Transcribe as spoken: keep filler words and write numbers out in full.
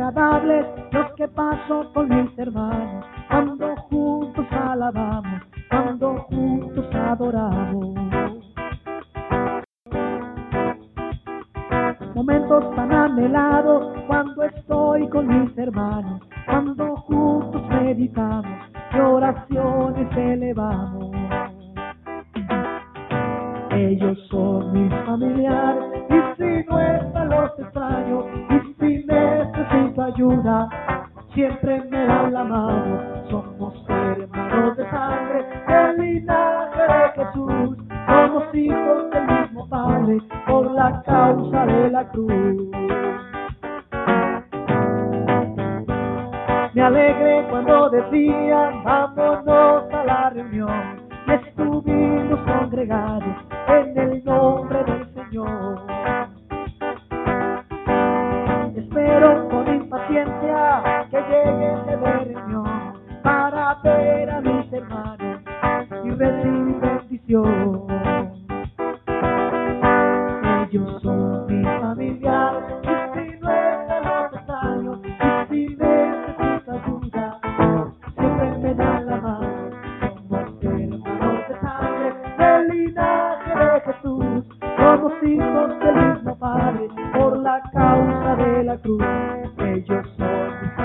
agradables los que paso con mis hermanos, cuando juntos alabamos, cuando juntos adoramos. Momentos tan anhelados cuando estoy con mis hermanos, cuando juntos meditamos y oraciones elevamos. Ellos son mis familiares y si no están los extraño, y si necesito ayuda, siempre me dan la mano. Somos hermanos de sangre, del linaje de Jesús, somos hijos del mismo Padre, por la causa de la cruz. Me alegré cuando decían, vámonos a la reunión, y estuvimos congregados en el nombre del Señor. Espero con impaciencia que llegue ese reunión para ver a mis hermanos y recibir bendición. Ellos son mi familiar y si no están los extraños, y si necesito ayuda, siempre me dan la mano. Somos hermanos de sangre, del linaje de Jesús, somos hijos del mismo Padre, por la causa de la cruz. Ellos son mi